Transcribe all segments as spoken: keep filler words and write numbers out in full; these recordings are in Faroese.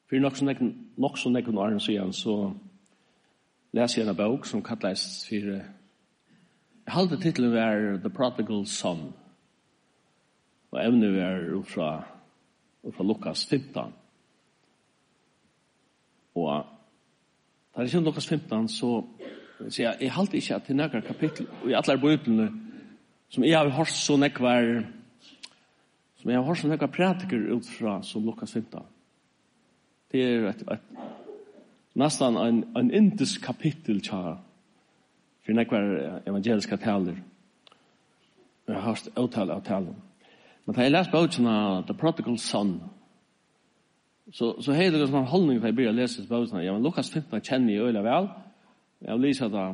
For nok så nek, nok så nekken åren siden, så leser jeg en bok som kalles for, jeg halte titlen var The Prodigal Son, og evnet var ut fra, ut fra Lukas femton. Og da det kommer Lukas femton, så sier jeg, jeg halte ikke at det er noen kapittel, og i alle bøyblene, som jeg har hørt så nekvar, som jeg har hørt så nekvar pratiker ut fra som Lukas femton. Det er et, et, nesten en, en indisk kapittel tja, for nekvar evangeliske taler. Jeg har hørt avtale av taler. Men da jeg leser bøyblene The Prodigal Son, så, så har jeg en holdning da jeg begynner å lese bøyblene. Ja, men Lukas femton kjenner jeg øyla vel. Jeg har lyst det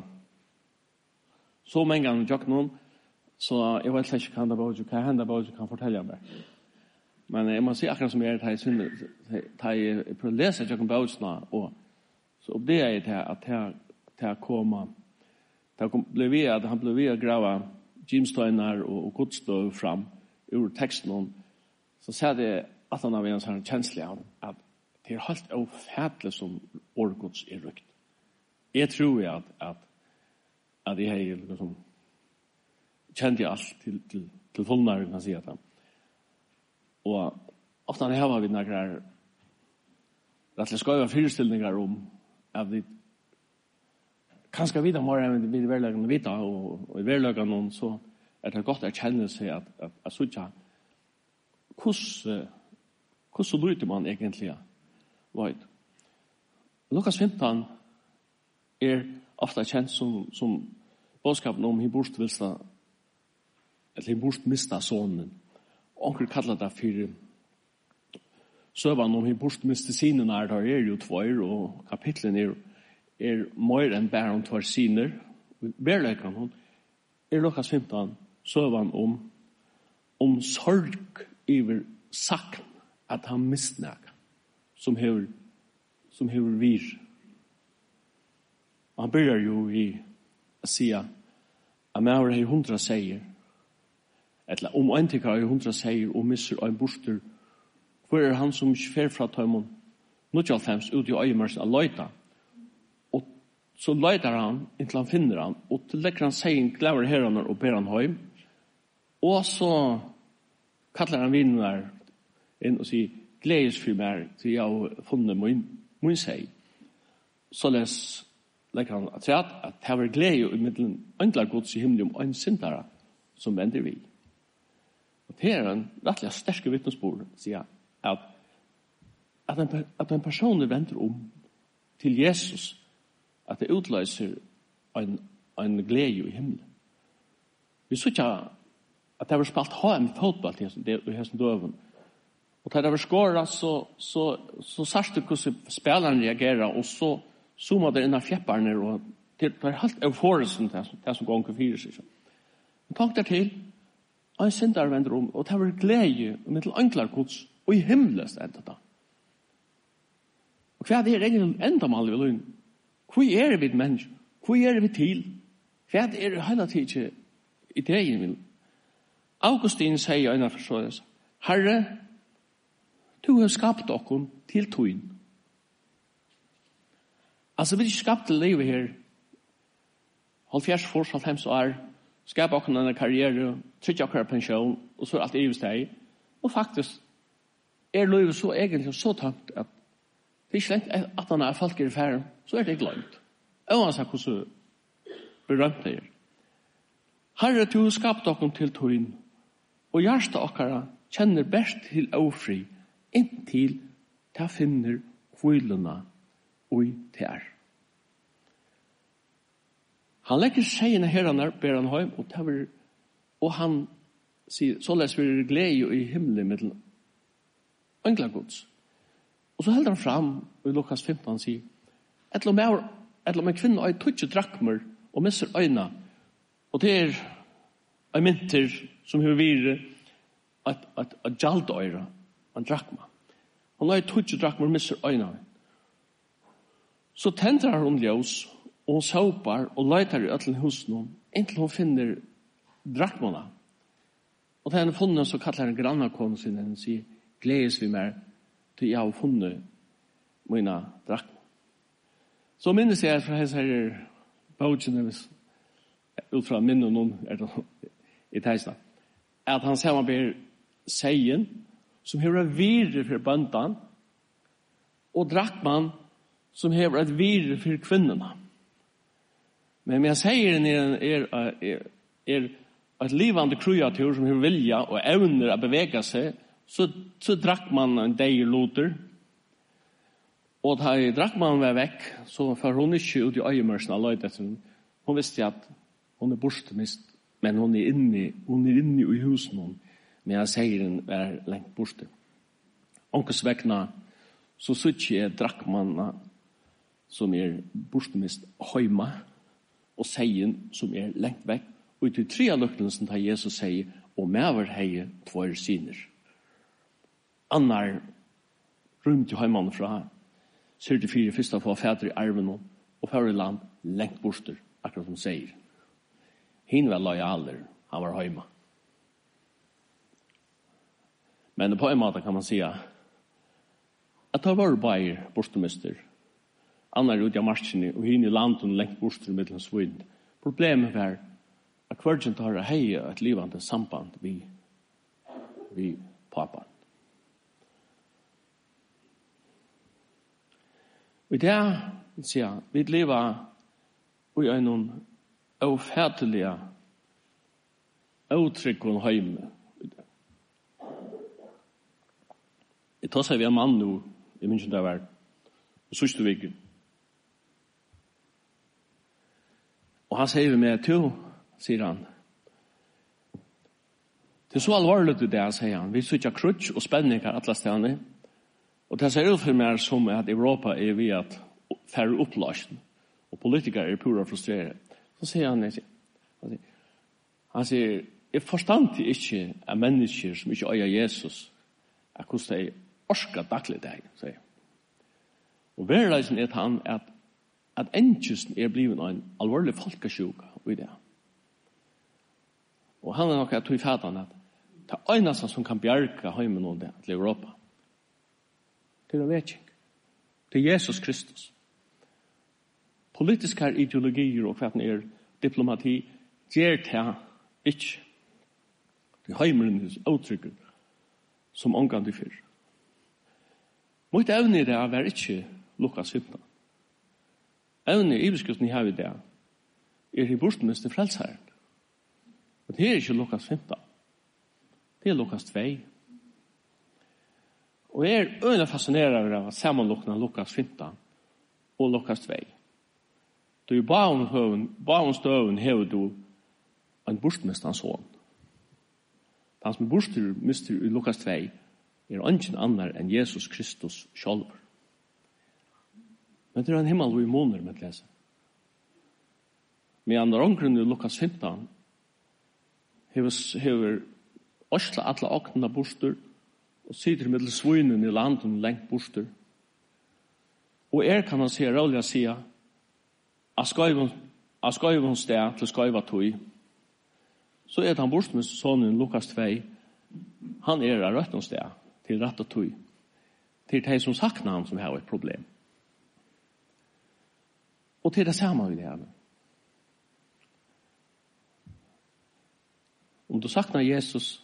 så mange ganger tjokk noen, så jeg vet ikke hva hender bøyblene, hva hender bøyblene kan fortelle meg. Men jeg må si akkurat som jeg er, da jeg prøver å lese tjokk bøyblene, og så oppdager jeg til at jeg kommer, da ble vi at han ble vi å grave gymstøyner og, og godstøy fram ur teksten, så ser det at han har en sånn kjenslig av at det er helt oppfætelig som årgods er rykt. Jeg tror at, at, at jeg har liksom kjent jeg alt til, til, til fullnær, kan si at. Og ofte han har vi noen rettelig skøyve fyrstillinger om at vi kanskje vite morgen vi er verleggen vite, og, og i verleggen noen, så er det godt å kjenne seg at, at, at sånn hvordan hvordan lyder man egentlig vet. Lukas femton er ofte kjent som, som bådskapen om hiborstvilsta, eller hiborstmista sonen. Onkel kallar det for søvann om hiborstmista sinen er der er jo tvær, og kapitlen er, er mer enn bare om tvær siner. Berleikan hun er Lukas femton søvann om om sorg over sakn at han mistnæk som hever som hever vir. Og han begynner jo i å si at man har hundra seier, eller om en tykker har hundra seier og misser en borster, hvor er han som fer fra tøymon nittiofem ut i øyemars av løyta. Og så løyter han inntil han finner han, og til lekker han seier glæver herrene og ber han høym, og så kallar han vinen der inn og sier, gledes for meg til jeg har funnet min, min seg. Så les legger han at at det var glede i middelen enklar gods i himmelen om en syndere som vender vi. Og det er en rettelig sterke vittnesbord, sier jeg, at, at, en, at en person vender om til Jesus, at det utløser en, en glede i himmelen. Vi så ikke at det var spalt ha en fotball til hesten døven. Og da det var skåret, så, så, så sørste det hvordan spilleren reagerer, og så zoomade det innan fjepperne, og det var helt euforisen til det som gonger fyrer seg. Men takk der til, en syndere vender om, og det var glede med til enklar gods, og i himmelen enda da. Og hva er det egentlig enda mal vi løgn? Hvor er vi mennesker? Hvor er vi til? Hva er det hele tiden i det vil? Augustin sier en av forsøyes, Herre, du har skapt okkom til tøyen. Altså, vi har ikke skapt til livet her, halvfjerds fors, halvfems år, skap okkom en karriere, trykker okkom pensjon, og så er alt i steg. Og faktisk er livet så egentlig så tankt at det er ikke lengt at han er folk i færen, så er det glemt. Og han sier hvordan berømt det er. Herre, du har skapt okkom til tøyen, og hjertet okkara kjenner best til ofri, inntil ta finner hvilene og ter. Han legger seiene herrene, ber han høy, og, tar, og han sier, så les vi glede i himmelen med enkla gods. Og så helder han fram, og i Lukas femton sier, et eller med kvinner og tutsi drakmer, og misser øyna, og det er en mynter som har vært et, et, et gjaldøyre, en drakma. Hun har tutsi drakmer, og misser øyna. Så tendrar hun ljós, og hun såpar og løytar i øtlen husen, inntil hun finner drakmona. Og da han har funnet, så kallar han grannakånen sin, og sier, gledes vi mer til jeg har funnet mina drakk. Så minnes jeg fra hans her bøtjene, ut fra minnen noen er det i teisene, at han ser man ber seien, som hever et virre for bøndan, og drakk man som hever et virre for kvinnerne. Men jeg sier er, er, er, er et livande kreatur som hever vilja og evner å bevega seg, så, så drakk man en deir loter, og da drakk man var vekk, så for hun ikke ut i øyemørsen av løydet. Hun visste at hun er bortemist, men hun er inne, hun er inne i husen hun, men jeg sier den er lengt borte. Onkes vekkene, så sier jeg drakk man som er bortemist høyma, og sier som er lengt vekk. Og til tre av løktene som Jesus sier, og mever hei tvær syner. Annar rundt i høymannen fra syrte fire første for fædre i arven og før i land lengt borster, akkurat som sier. Hinn var lojaler, han var høyma. Men på en måte kan man si at det var bare bortemister. Annar ut av marsjene, og hinn i landet lengt borster mellom svinn. Problemet var at hvergen tar hei et livande samband vi, vi pappa. Og det sier jeg, vi lever i en avfætelige, avtrykkende høyme. Jeg tar seg vi en mann nå, jeg minns ikke det var, i sørste viken. Og han sier med to, sier han, det er så alvorlig til det, sier han, vi sier krutsk og spenninger alle stedene, og det ser ut for meg som at Europa er ved at færre oppløsning, og politikere er pura frustreret. Så sier han, han sier, han sier, jeg forstand ikke av mennesker som ikke øyer Jesus, at hvordan de orsker daglig deg, sier. Og verleisen er han at, at enkjøsten er blivet en alvorlig folkesjuka i det. Og han er nok at tog fætan at det er eneste som kan bjerke heimen og det til Europa. Det er vekking. Det er Jesus Kristus. Politiske ideologier og hva er diplomati gjør det ikke. Det er heimenes uttrykker som omgang til fyr. Mot evne i det er ikke Lukas femton. Evne i beskriften her i det er i bortmeste frelsherren. Og det er ikke Lukas femton. Det er Lukas to. Og jeg er øyne fascinerende av sammenlukne Lukas femton og Lukas to. Du er baun støven hever du en bortmestans hånd. Han som er bortmester i Lukas to er ingen annar enn Jesus Kristus selv. Men det er en himmel og i måneder med å lese. Men andre omgrunn i Lukas femton hever Osla alle åkna borster og sitter med svinen i landen lengt borster. Og er kan han se, rolig å si, av skøyvens sted til skøyva tog, så er han bort med sonen Lukas to, han er av røttens sted til rett og tog, til de som sakner han som har et problem. Og til det samme vil jeg. Om du saknar Jesus,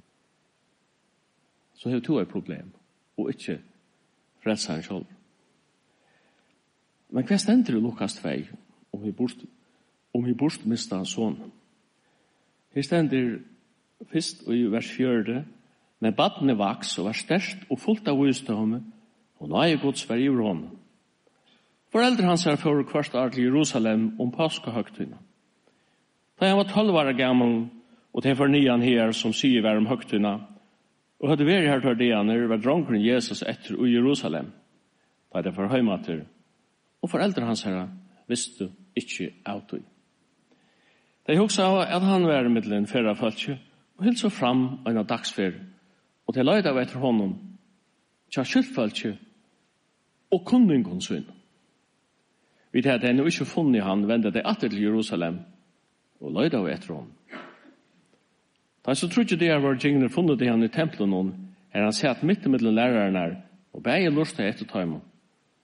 så har du et problem, og ikke frelseren selv. Men hva stender i Lukas to om vi bort, om vi bort mistet sånn? Her stender først i vers fjørde, men badene vaks og var størst og fullt av visdomme, og nøye gods var i rån. Foreldre hans er for hvert år til Jerusalem om påskehøgtøyene. Da han var tolv år gammel, og til fornyan her som sier var om høgtøyene, og hadde vært her til det når var dronkeren Jesus etter i Jerusalem, da det var høymater, og foreldre hans her visste ikke av det. De hugsa at han var i middelen fyrre følge, og hilsa fram en av dagsfyr, og til løyde av etter honom, tja skyldfølge, og kunningen sin. Vi hadde ennå ikke funnet han, vendte det atter til Jerusalem, og løyde av etter honom. Da så trodde det er var tingene funnet det han i tempelen, er han sett midt i middelen læreren her, og begge lurte etter tøymen,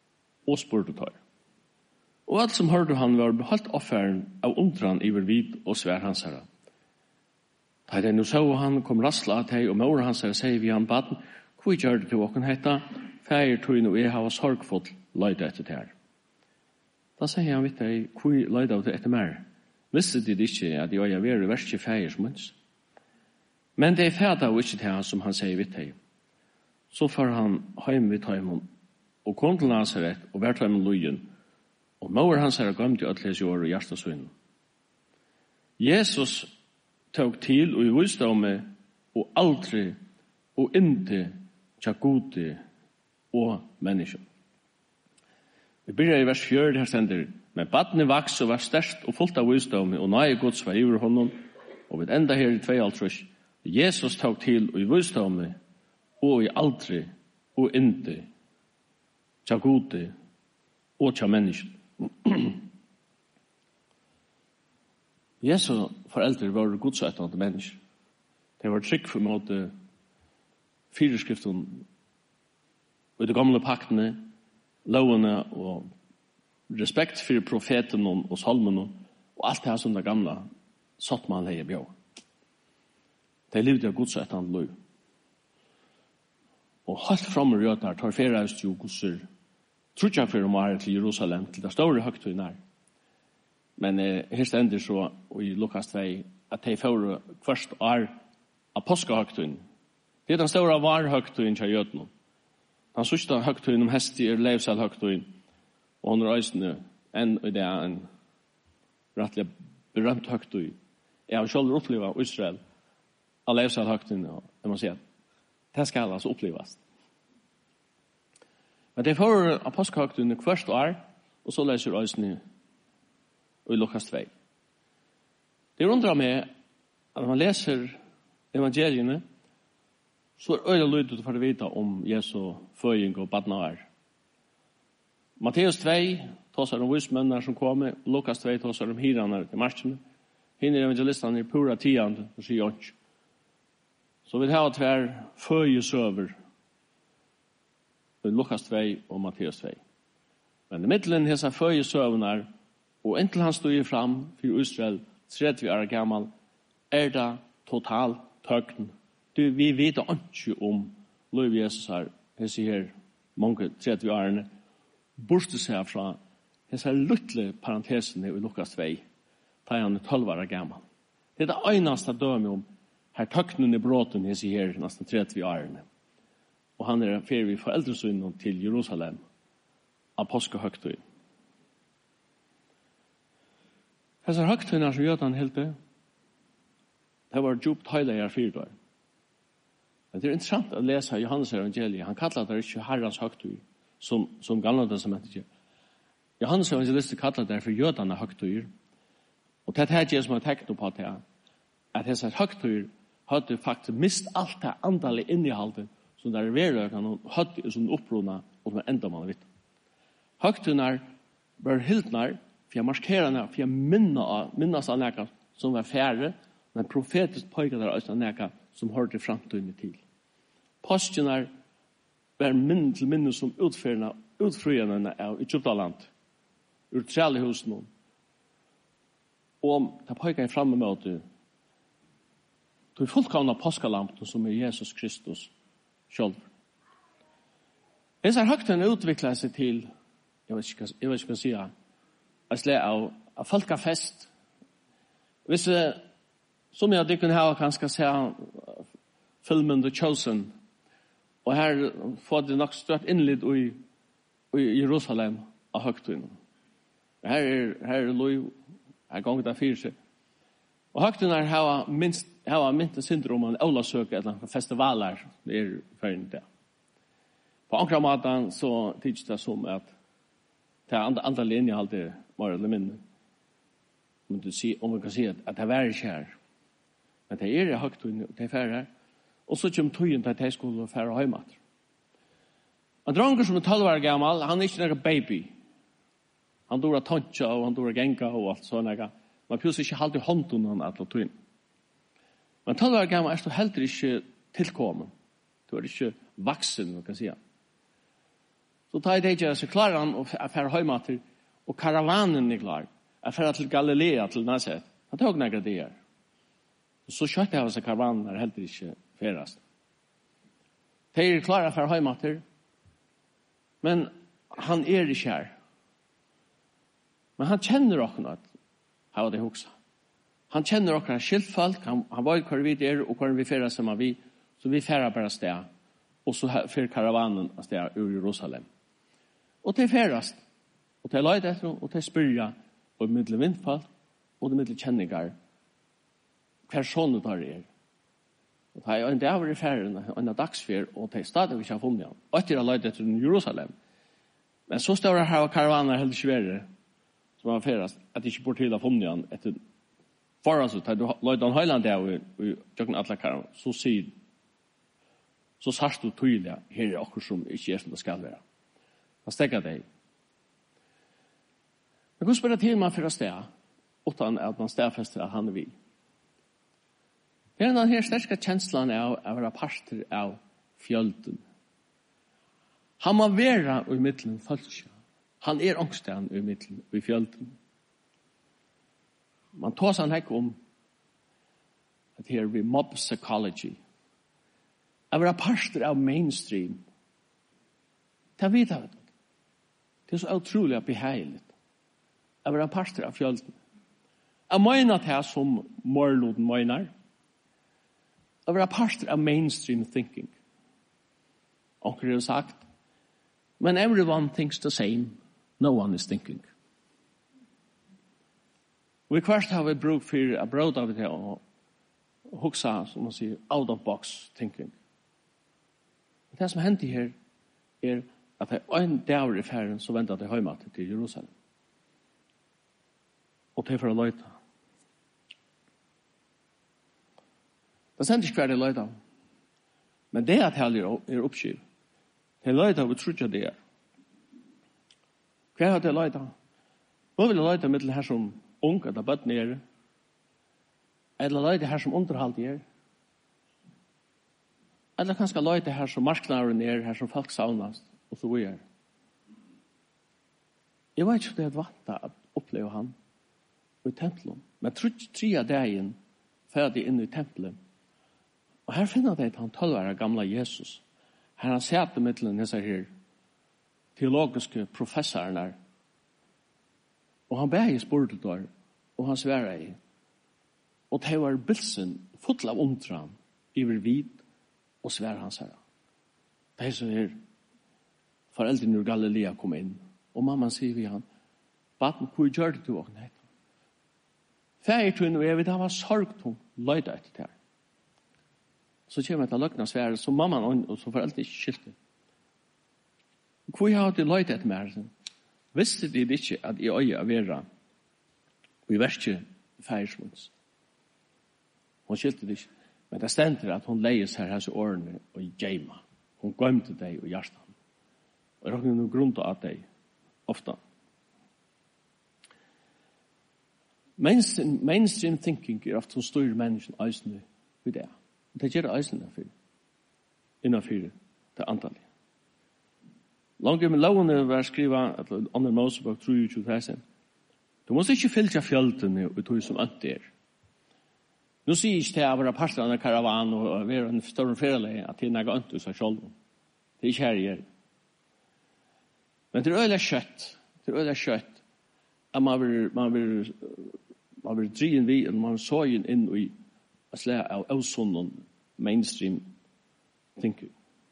og spurte tar. Og alt som hørte han var beholdt offeren av undran iver vid og svær hans herre. Da det nå så han kom rassla at hei, og mor hans herre sier vi han baden, hvor gjør det til åkken hetta, feir tøyn og jeg hava sorgfullt løyde etter det her. Da sier han vidt deg, hvor løyde av det etter mer? Visste de ikke at jeg er ved verste feir som hans? Men det er fæda og ikke til han som han sier vidt deg. Så får han heim vidt heimon, og kom til Nazaret, og vært heim løyen, og mor hans herre gømte i øtles jord og hjertasøyne. Jesus tog til og i visdomme og aldri og inte tja gode og mennesker. Vi begynner i vers fjør, her stender, men badne vaks og var størst og fullt av visdomme og nøye gods var iver honom, og vi enda her i tvei altrus, Jesus tog til og i visdomme og i aldri og inte tja gode og tja mennesker. Jesu foreldre var godsøttende mennesker. De var trygg for måte fyrskriften og de gamle paktene, lovene og respekt for profeten og salmene og alt det som det gamle satt man leie bjør. De levde av godsøttende lov. Og helt fremme røter tar ferreist jo godser trutja for om var til Jerusalem, til det store høgtøyen her. Men eh, her stender så i Lukas to at de får først er av påskehøgtøyen. Det er den store varhøgtøyen til jødene. Den sørste høgtøyen om hesti er levselhøgtøyen, og hun reisende enn i det er en rettelig berømt høgtøy. Jeg har selv opplevd Israel av levselhøgtøyen, og jeg må si at det skal altså oppleves. Men det får apostelhøgtøyene hvert år, og så leser reisende i Lukas to. Det undrer meg at når man leser evangeliene, så er øyne lydet for å vite om Jesu føying og badnavar. Matteus to tåser om vismennene som kommer, og Lukas to tåser om hirene til marsjene. Hine evangelistene er pura tiende, og sier ikke. Så vi har tver føyesøver i Lukas to og Matteus to. Men i middelen hese føyesøvene og inntil han stod fram for Israel, tretti år gammal, er det total tøgn. Du, vi vet ikke om lov Jesus her, jeg sier mange tretti årene, borste seg fra disse luttlige parentesene i Lukas to, da han er tolv år gammal. Det er det eneste døme om her tøgnen i bråten, jeg sier nesten tretti årene. Og han er ferie i foreldresynen til Jerusalem av påskehøgtøy. Disse høgtøyene som jødene helte, det var djupt høyde i fire år. Men det er interessant å lese Johannes evangeliet. Han kallar det ikke Herrens høgtøy, som, som gamle testamentet ikke. Johannes evangeliet kallar det for jødene høgtøyer. Og det er det som har tenkt på det, at disse høgtøyer hadde faktisk mist alt det andalige inneholdet som der er verøkene og hadde som opprona og som enda man vet. Høgtøyene var hildnar for jeg markerer henne, for jeg minner, minnes av nækka som var færre, men profetisk pøyga der også nækka som hørte fremtiden til. Påskene var minne til minne som utførende, utfryende av Egyptaland, ur trællehusen. Og det pøyga jeg fremme med at du du fullkomna påskalampen som er Jesus Kristus selv. Disse høgtene utviklet seg til, jeg vet ikke, jeg vet ikke hva jeg sier, jeg slår av, av folkefest. Hvis jeg, som jeg hadde kunne ha, kanskje se filmen The Chosen, og her får det nok støtt innlitt i, i Jerusalem av høgtene. Her er, her er lov, her ganger det fyrer seg. Og høgtene har minst, har minst syndrom om en ålasøk eller festivaler det er ferdig det. På akkurat måten så tyder det som at det er andre, andre linjer alltid mer eller mindre. Om, du si, om man kan si at, at det er ikke her. Men det er høgtene, det er ferdig her. Og så kommer tøyen til at jeg skulle ferdig hjemme. En dranger som er tolv år gammel, han er ikke noen baby. Han dår tøntja og han dår genka og alt sånn. Man plutselig ikke alltid hånden han at tøyen. Men tolv år gammel er du heller ikke tilkommen. Du er ikke vaksen, man kan si. Så Så tar de ikke seg klare han og fer høymater, og karavanen er klar. Jeg fer til Galilea, til Nazaret. Han tok nægre det her. Så kjøtt jeg av seg karavanen er heller ikke ferast. De er klare for høymater, men han er ikke her. Men han kjenner dere noe, har det hoksa. Han kjenner dere skiltfolk, han, han vet hvor vi er, og hvor vi ferer som vi, så vi ferer bare sted, og så fer karavanen av sted ur Jerusalem. Og det ferast, og det løyde etter, og det spyrja, og middel vindfall, og det middel kjenningar, hver sånne tar er. Og det er en dag i ferien, en dagsfer, og det er stadig vi ikke har funnet han. Og etter har løyde etter Jerusalem. Men så står det her, og karavaner helt ikke verre, som har ferast, at det ikke bor til å funnet han etter foran så tar du løyde han høyland der, og jøkken alle karavaner, så sier, så sars du tydelig, her er akkur som ikke er som det skal være. Han stekker deg. Men hvordan spør det til man for å sted, utan at man stedfester at han er vi? Det er denne her sterske kjenslan av å være parter av fjölden. Han må være i middelen falskja. Han er ångsten i middelen i fjölden. Man tar seg ikke om at her vi mob psychology. Å være parter av mainstream. Det vet jeg. Det er så utrolig behagelig. Å være parter av fjölden. Jeg mener det som morloden mener. Å være parter av mainstream thinking. Og det er sagt, when everyone thinks the same, no one is thinking. Vi først har vi bruk for å bråde av det og huksa, som man sier, out of box thinking. Det som hendte her er at det er en dag i ferien så ventet det hjemme til Jerusalem. Og det er for å løyte. Det sender ikke hver det løyte. Men det at heller er oppskiv. Det er løyte, vi tror ikke det er. Hver har det løyte? Nå vil jeg løyte med her som ung, eller bøtten er, eller løyte her som underhold er, eller kanskje løyte her som marknaren er, her som folk saunast, og så videre. Jeg vet ikke om det er vant å oppleve han i tempelen, men jeg tror ikke tre av dagen ferdig inn i tempelen. Og her finner jeg at han tolver gamla Jesus. Her han sitter mittelen disse her teologiske professorene. Og han ber i spurtet der, og han sverre i. Og det var bilsen full av undran iver vid og sverre hans her. Det er så her foreldrene ur Galilea kom inn. Og mamma sier vi han, baden, hvor gjør det du åkne? Færtun og jeg vet han var sorgtung, løyda etter det her. Så kommer jeg til løgna svære, så mamma og så foreldre ikke skilte. Hvor har de løyda etter meg? Visste de ikke at jeg øye av vera og i verste færsmunds? Hun skilte det ikke. Men det stender at hun leies her hans årene og i djeima. Hun gømte deg og hjertet. Og det er noen grunn til at deg ofta. Mainstream, mainstream thinking er ofte som styrer mennesken eisende ved det. Og det gjør eisende for innenfor det antallet. Langt med lovene var skriva at andre Mosebok treogtjue tusen. Du måste ikke fylke fjöldene og tog som ønt er. Nå sier ikke til å være parter av en karavan og være en større ferieleg at det er noe ønt hos seg selv. Det er ikke her jeg gjør. Men det er øyelig kjøtt. Det er øyelig kjøtt. At man vil, man vil, man vil drien vi, eller man så inn inn i et slag av avsunnen mainstream thinking.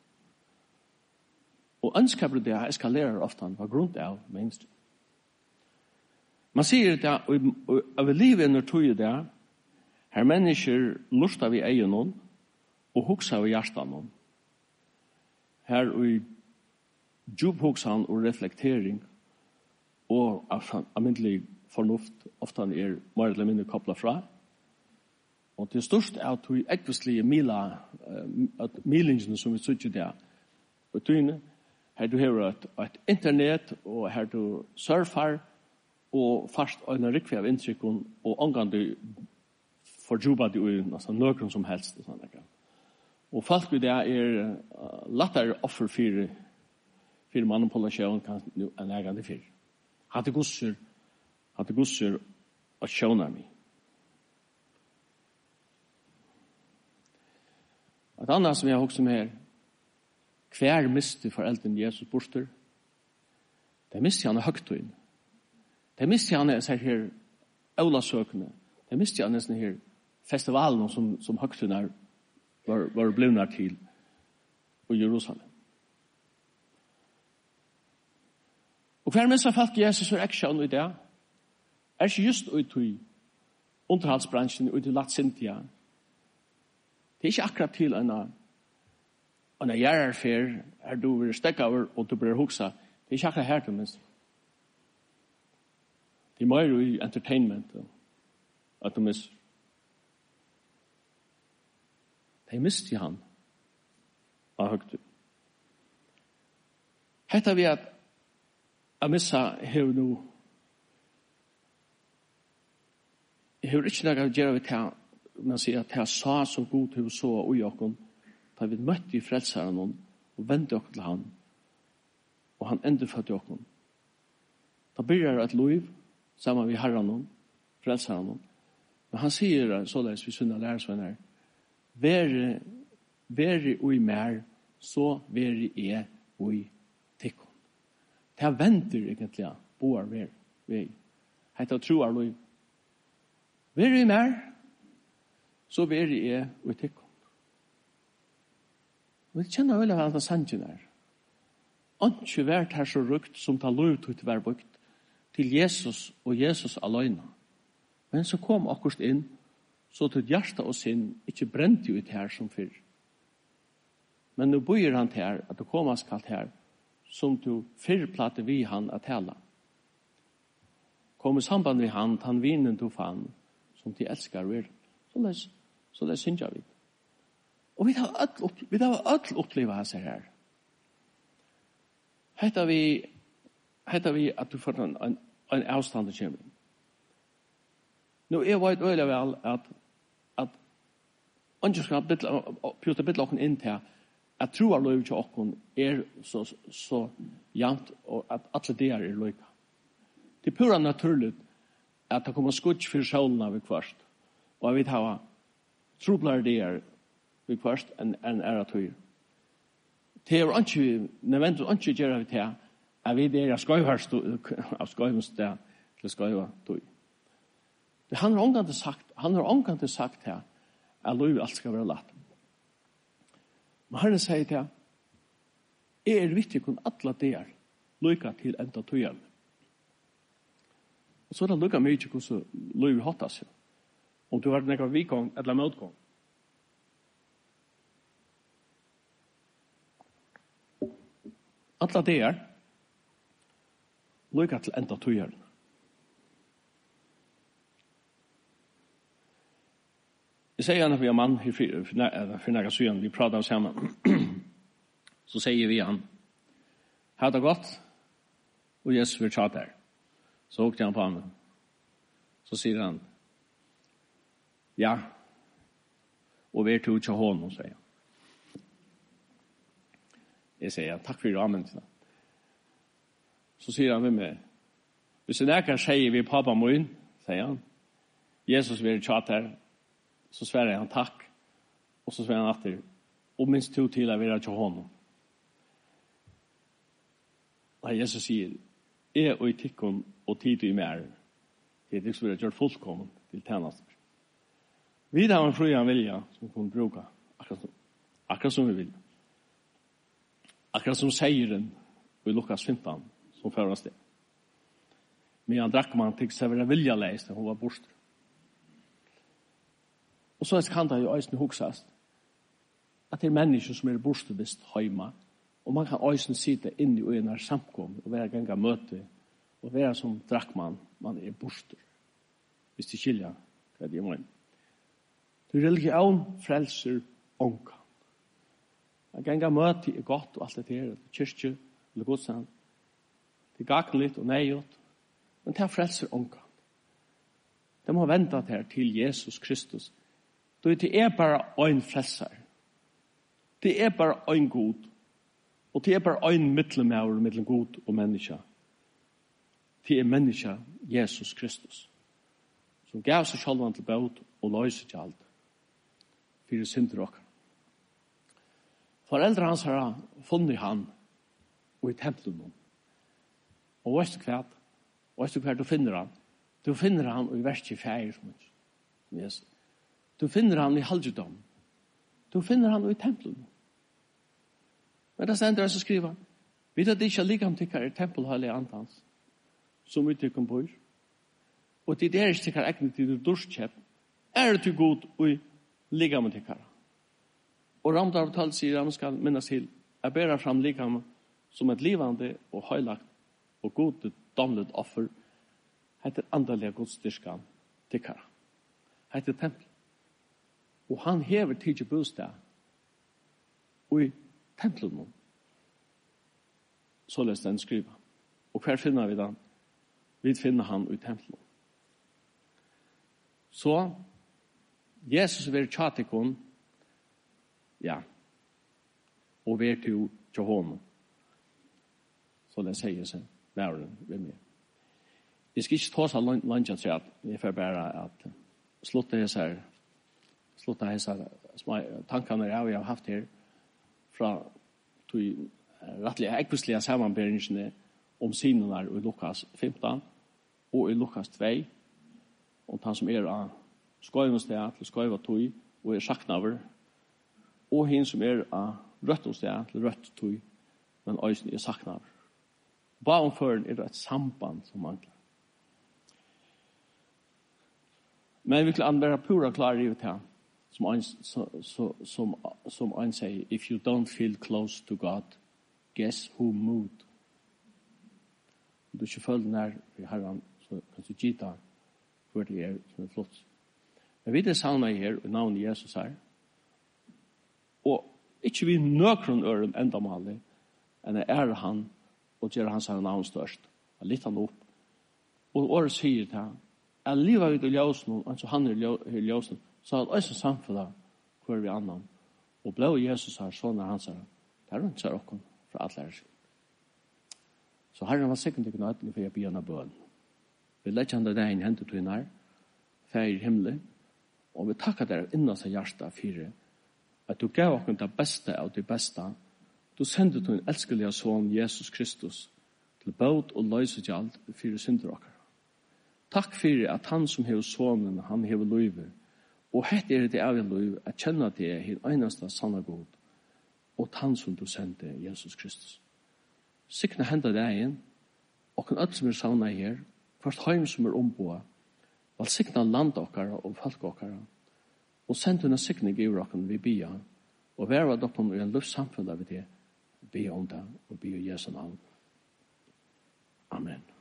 Og ønskaper det eskalerer ofte på grunn av mainstream. Man sier det, og vi livet under tog det, her mennesker lusta vi egen og huksa vi hjertan. Her i djuphugsan og reflektering og alminnelig fornuft ofte er mer eller mindre kopplet fra. Og til størst er at vi ekvistlige mila, at milingene som vi sitter der, og tøyne, her du har et, et internet, og her du surfer, og fast en rikve av inntrykken, og omgang du fordjuba det ui nesten nøkron som helst. Og, og folk i det er uh, lettere offer for, för manipulation kan nu en ägande för. Hade gosser, hade gosser att tjäna mig. Ett annat som jag också med kvär miste föräldern Jesus borster. Det miste han högt in. Det miste han så här Olasökene. Det miste han nästan här festivalen som som högt in var var blivna till i Jerusalem. Og hver mens har falt Jesus for aksjon i det, er ikke just ut i underhaldsbransjen, ut i Latsintia. Det er ikke akkurat til en en gjerarfer, er du vil stekke over, og du blir huksa. Det er ikke akkurat her til minst. Det er mer i entertainment, at du minst. Det er mist i han, av høgtu. Hetta vi at Jeg missa her nå. Jeg har ikke noe å gjøre ved det, men sier at jeg sa som god til så og i åkken, da vi møtte i frelseren og vendte åkken til han, og han enda fødte åkken. Da begynner et liv sammen med herren og frelseren og, men han sier således vi sønner lærersvenner, være, være ui mer, så være jeg ui tikkum. Det venter egentlig boar ved vei. Hetta troar lov. Ver i mer, så ver i er og tikkum. Vi kjenner vel av alt sannsyn her. Ikke vært her så rukt som ta lov til å være brukt til Jesus og Jesus alene. Men så kom akkurat inn, så til hjärsta og sinn ikke brente ut her som før. Men nå bøyer han til her, at det kommer skalt her, som du fyrplatte vi han at tala. Kom i samband med han, han vinen du fann, som de elskar vi. Så les, så les synger vi. Og vi har all, vi har all oppleva seg her. Hetta vi, hetta vi at du får en, en, en avstand til kjemmen. Nå er det øyelig vel at at andre skal pjuta bitte okken inn til at troar lov til okken er så, så jant og at alle det er løyka. Det er pura naturligt at det kommer skudj for sjålene ved kvart. Og jeg vet hva troblar det er ved kvart enn en er at høyre. Det er ikke nødvendig ikke gjøre vi til at vi er av skøyvensted til skøyva tog. Det han har omgående sagt, han har omgående sagt her at lov alt skal være latt. Men Herren sier til jeg er viktig kun alle det er lykka til enda tøyene. Og så er det lykka mye hvordan lov hatt seg. Om du har vært nekva vikong eller motgång. Alla det er lykka til enda tøyene. Jeg sier han at vi er mann for nægge syren, vi prater oss sammen. Så sier vi han, ha det godt, og Jesus vil tjata her. Så åkte han på ham. Så sier han, ja, og vi er til å tja hånden, sier han. Jeg sier, takk for amen. Så sier han med meg, hvis en ekkert sier vi pappa min, sier han, Jesus vil tjata her, så sverger han takk, og så sverger han atter, og minst to til å være til hånden. Og Jesus sier, jeg og i tikkun og tid i mer, det er det som vi har gjort fullkommen til tjenester. Vi har en fri av vilja som vi kan bruke, akkurat som, akkurat som vi vil. Akkurat som seieren i Lukas femton, som fører oss det. Men han drakk man til seg være vilja leist, hun var borst. Og så kan det jo øyne huksast at det er mennesker som er bostedist hjemme, og man kan øyne sitte inn i en samkom og være ganga møte og være som drakkmann, man er bosted. Hvis de skiljer hva det er man. Det religion frelser ånka. At ganga møte er godt og alt det her, kyrkje eller godstand. Det er gaknligt og neiot, men det er frelser ånka. De må vente til Jesus Kristus. Det er bare en frelser. Det er bare en god. Og det er bare en mittelmauer mellom god og menneske. Det er menneske Jesus Kristus, som gav seg selv til bøt og løser til alt. For det synder dere. Foreldre hans har funnet han og i tempelen. Og vet du hva? Vet du hva du finner han? Du finner han i verste fjerde. Yes. Du finner han i halvdom. Du finner han i tempelen. Men det stender så skriver vi vet at det ikke er like om tykker i tempelhøylig antans som vi tykker bor. Og det er ikke tykker ekne til du dorskjøp er det til god og like om tykker. Og Ramdar tal sier at man skal minnes til jeg ber fram like om som et livande og høylagt og god domlet offer heter andalige godstyrkan tykker. Heter tempel. Og han hever tidlig bostad og i tempelen. Så les den skriva. Og hver finner vi den? Vi finner han i tempelen. Så Jesus vil tjatikon ja og vil til Jehovah. Så les sier seg væren ved meg. Jeg skal ikke ta seg lunsjen til at jeg får bare at slutte hese her slutte hese her tankene jeg har haft her fra de rettlige ekvislige sammenberingene om synene i Lukas femton og i Lukas to om han som er av skøyvensted til skøyva tog og er saknaver og han som er av røttensted til røtt tog men øysen er saknaver. Bakomføren er det et samband som mangler. Men vi kan være pura klar i det som ein, som, som, som ein sier, if you don't feel close to God, guess who moved? Om du ikke føler nær i Herren, så kan du gita hvor det er som er flott. Men vi er savnet her, i navnet Jesus her, og ikke vi nøkron øren enda malig, enn er ære han, og gjør hans her navn størst. Han litt han opp. Og året sier til han, jeg lever ut i ljøsen, og så han er i ljøsen, så har det også samfunnet hvor vi annan. Og ble Jesus her, sånn er han sier, det er rundt seg okken fra alle her. Så herren var sikkert ikke nøytelig for jeg begynner bøn. Vi lette han det deg inn hentet til henne her, feir himmelen, og vi takker dere innan seg hjertet fire, at du gav okken det beste av det beste, du sendte til en elskelige son Jesus Kristus til båt og løse til alt fire synder okker. Takk for at han som hever sonen, han hever løyve, og hette er det av en løyve at kjenne at det er hin eneste sanne god, og han som du sendte, Jesus Kristus. Sikne henda deg inn, og kan alt som er savna her, først heim som er omboa, val sikne land okkara og folk okkara, og sendte henne sikne giver okkara vi bia, og være doppen i en luftsamfunn av det, bia om det, og bia Jesu navn. Amen.